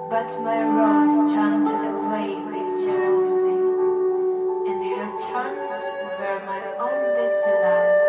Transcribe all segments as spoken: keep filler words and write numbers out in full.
But my rose turned away with jealousy, and her turns were my only delight.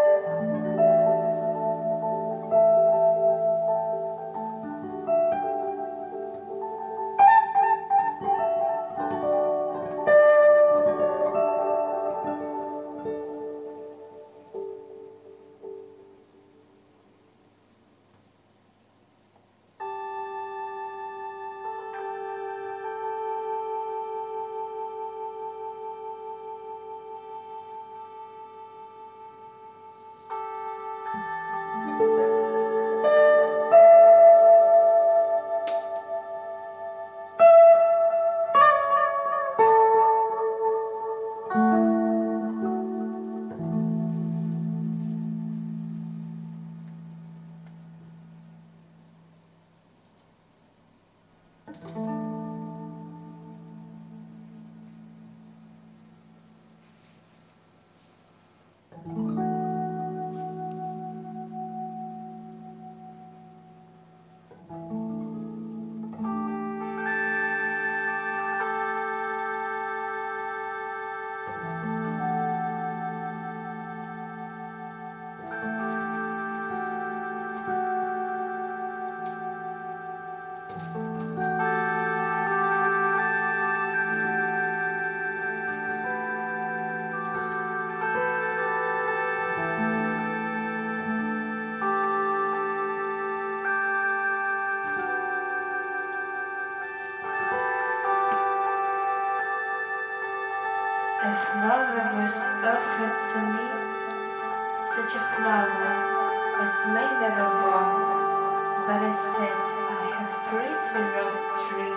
A flower was offered to me, such a flower as may never born. But I said, I have pretty rose tree,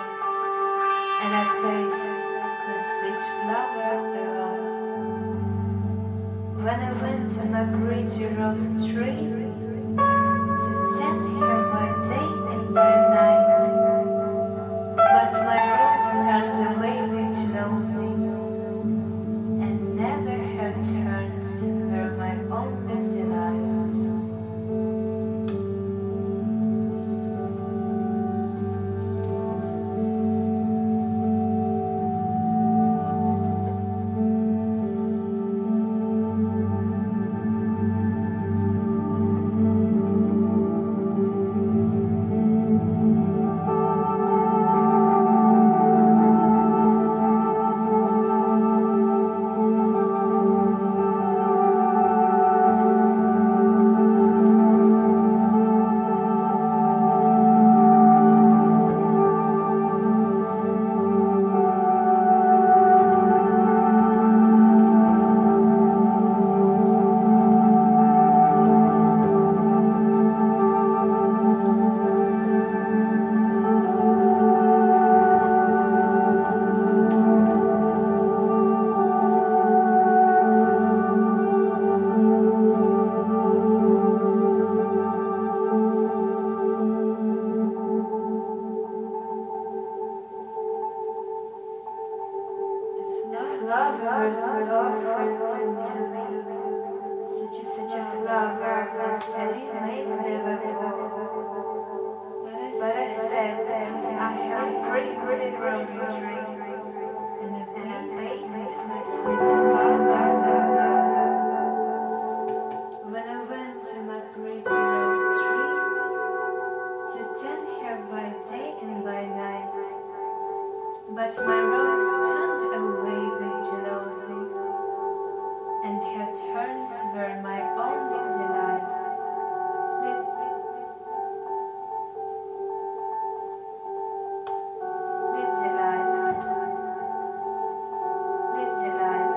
and I placed the sweet flower alone. When I went to my pretty rose tree, to tend her by day and by night, but my rose turned away with jealousy, never her turns were my only delight. Love certainly offered to me, such a flower as I may never go. But I said, I have pretty, pretty rose tree, and a place my sweet flower. When I went to my pretty rose tree, to tend her by day and by night, but my rose turned away with jealousy, and her turns were my only delight. With, with delight, with delight,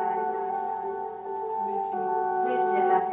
with delight,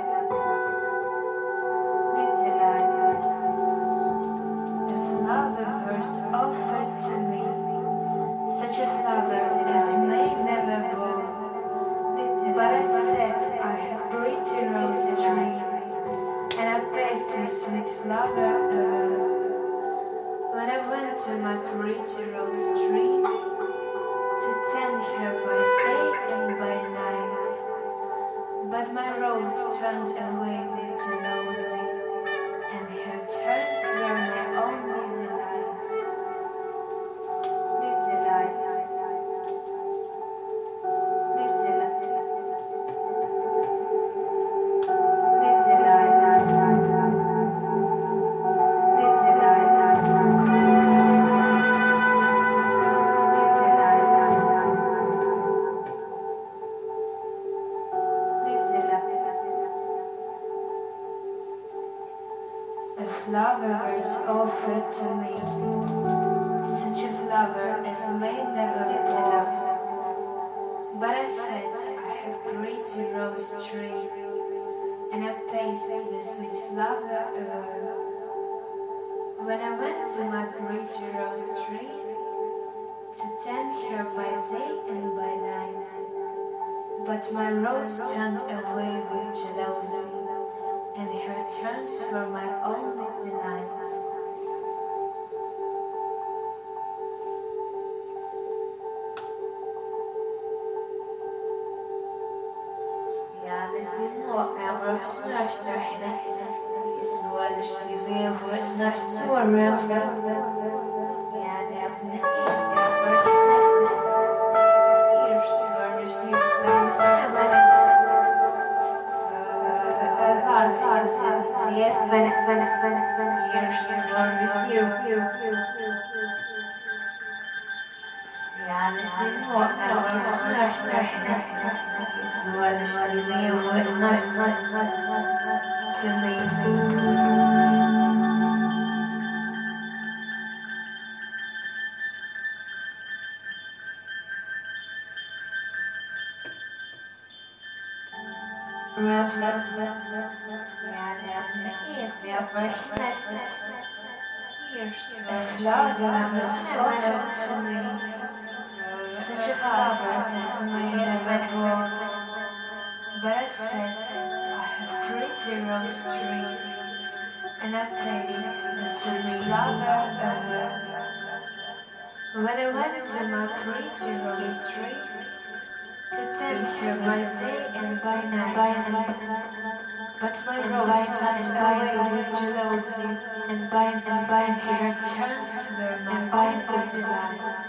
with delight. The flower was offered to me, such a flower as may never bloom. But I said, I have pretty rose tree, and I placed my sweet flower alone. When I went to my pretty rose tree, to tend her by day and by night, but my rose turned away with jealousy, and her turns were my only delight. offered to me such a flower as may never bloom. But I said, I have pretty rose tree, and I paced the sweet flower over. When I went to my pretty rose tree to tend her by day and by night, but my rose turned away with jealousy, and her turns were my only delight. Ja, det är nog över snörsnörsna. Så är det stilig över snörsnörsna. Ja, det är på nästa över nästa. Just så är det stilig över snörsnörsna. Yes, when when when when years are you. Ja, det är nog över snörsnörsna. Så är det stilig över snörsnörsna. To me. Rams up, yeah, now is the operationist years A flower was offered to me, such a flower as may never grow. But I said, I have pretty rose tree, and I placed the sweet flower over. When I went to my pretty rose tree to tend her by day and by night, but my rose turned away with jealousy, and by and by her turns were my only delight.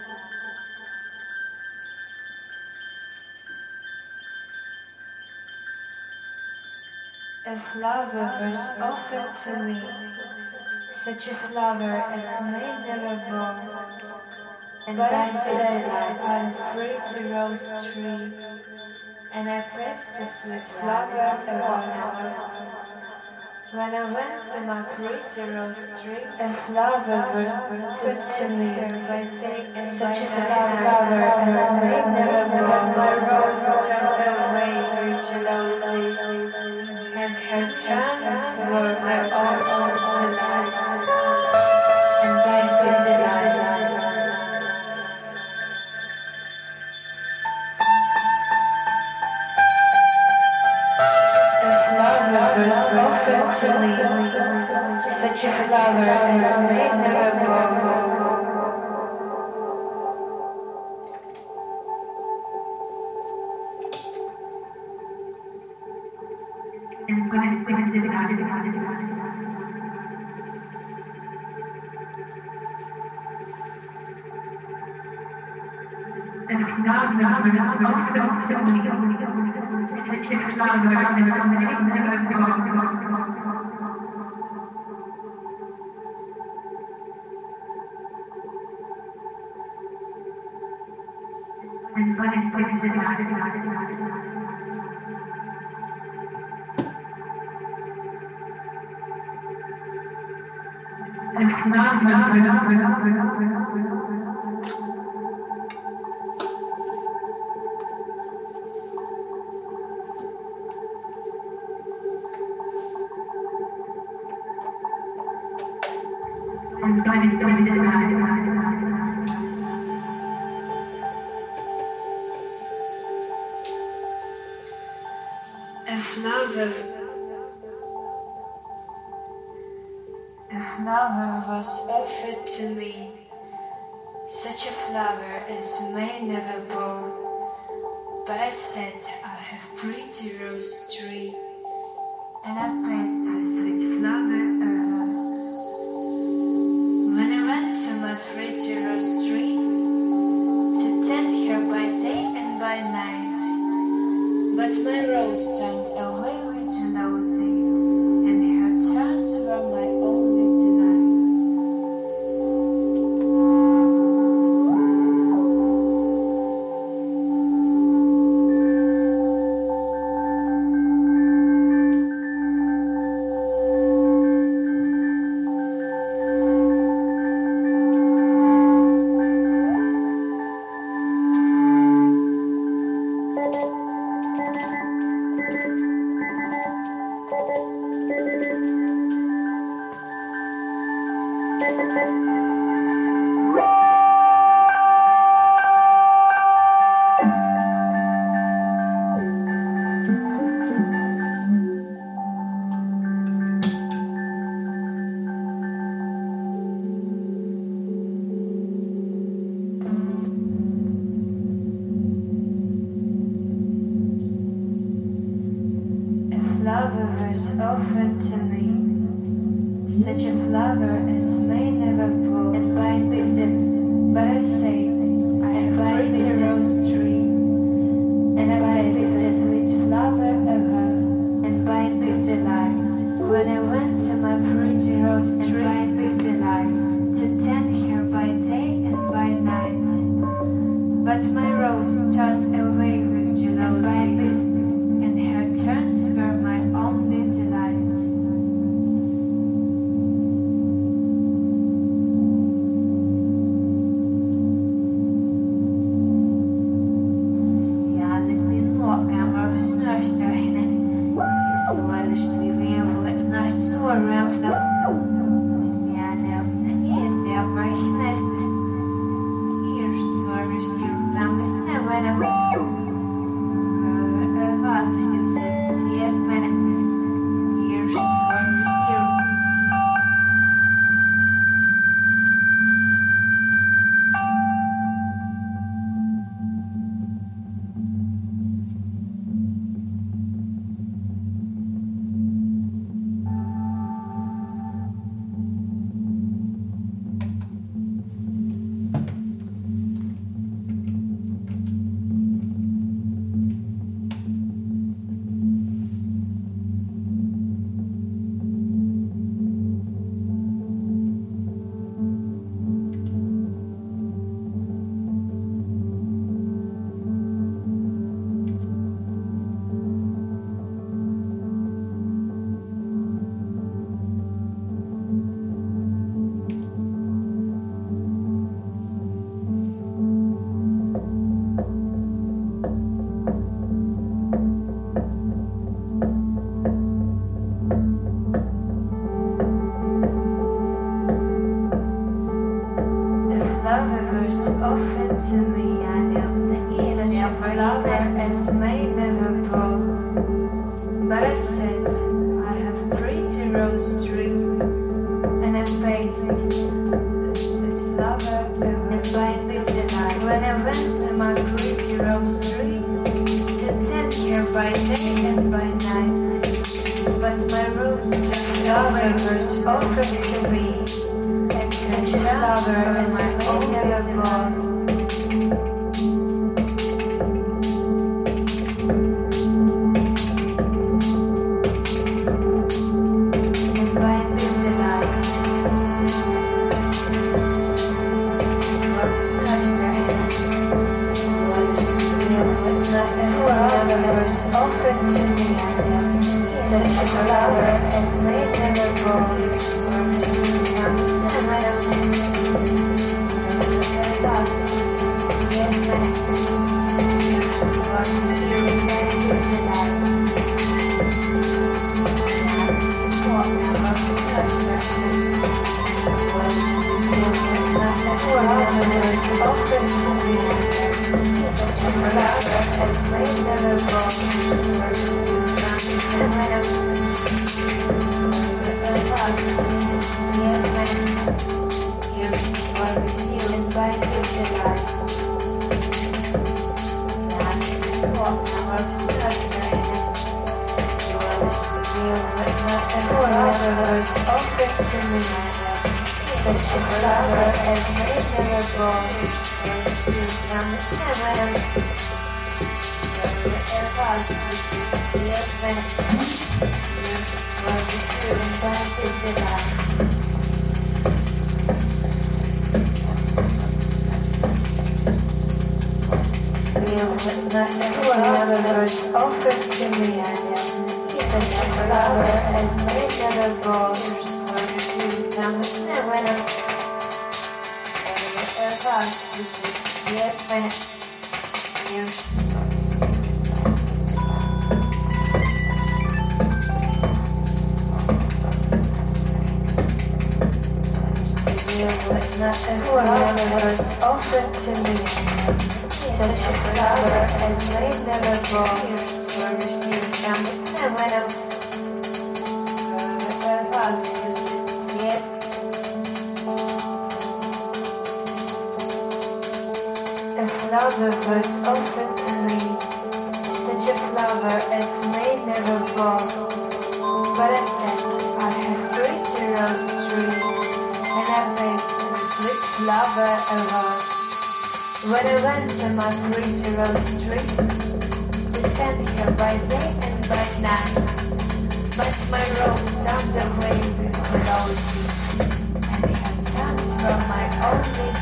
A flower was offered to me, such a flower as may never bloom. But I said, I'm free to rose tree, and I placed a sweet flower over. When I went to my pretty rose tree, a flower was put to me by day and such a flower as may never bloom. My rose turned away with jealousy, and her charms were my own delight, and by good delight. Offered to me, such a flower as may never bloom. And by good delight. A flower was offered to me, such a flower as may never bloom. And by good delight. A and by good delight. A flower, a flower was offered to me, such a flower as may never bloom. But I said, I have pretty rose tree, and I placed a sweet flower over. When I went to my pretty rose tree to tend her by day and by night, but my rose turned away with jealousy, and her turns were my only delight. offered to me. Such a flower as may never blow, and binding it, but I say, I have a pretty rose tree, and I tasted the sweet flower ever, and binding delight. When I went to my pretty rose tree, and binding delight, to tend her by day and by night. But my rose turned away with jealousy, and her turns were my only delight. Offered to me, such a flower as may never blow. But I said, I have a pretty rose tree, and I faced the sweet flower and binding delight. When I went to my pretty rose tree, to tend her by day and by night. But my rose just flowers offered to me, and such a flower as may never blow. But flower arose. When I went to my pretty rose tree, to stand here by day and by night, but my rose turned away with velocity, and it had turned from my only